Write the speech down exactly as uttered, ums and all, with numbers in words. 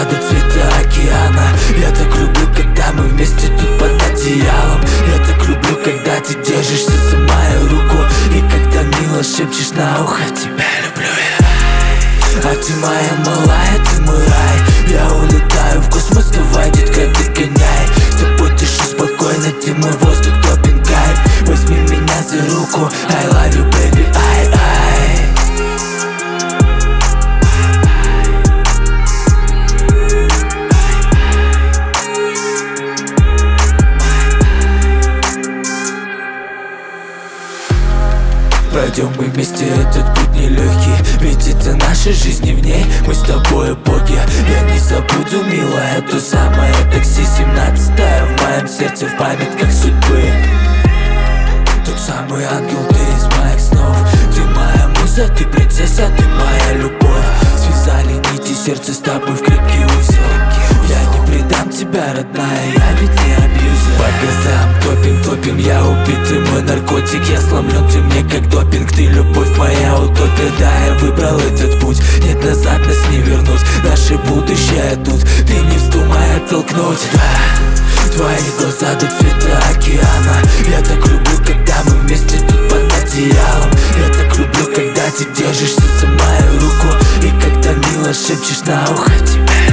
до цвета океана. Я так люблю, когда мы вместе тут под одеялом. Я так люблю, когда ты держишься за мою руку и когда мило шепчешь на ухо: тебя люблю я. А ты моя малая, ты мой рай. Я улетаю в космос, давай, детка, догоняй. С тобой дышу спокойно, ты мой воздух, топин кайф. Возьми меня за руку, I love you, baby, ай, ай. Пройдем мы вместе этот путь нелегкий, ведь это наша жизнь, и в ней мы с тобой боги. Я не забуду, милая, то самое такси семнадцатое в моем сердце, в памятках судьбы. Тот самый ангел, ты из моих снов. Ты моя муза, ты принцесса, ты моя любовь. Связали нити сердца с тобой в крепкий узел. Я не предам тебя, родная, я ведь не абьюзер. По газам топим, топим, я убитый, мой наркотик. Я сломлен, ты мне как допинг, ты любовь моя утопия. Да, я выбрал этот путь, нет, назад нас не вернуть. Наше будущее тут, ты не вздумай оттолкнуть. Да, твои глаза до цвета океана. Я так люблю, когда мы вместе тут под одеялом. Я так люблю, когда ты держишься за мою руку и когда мило шепчешь на ухо: тебя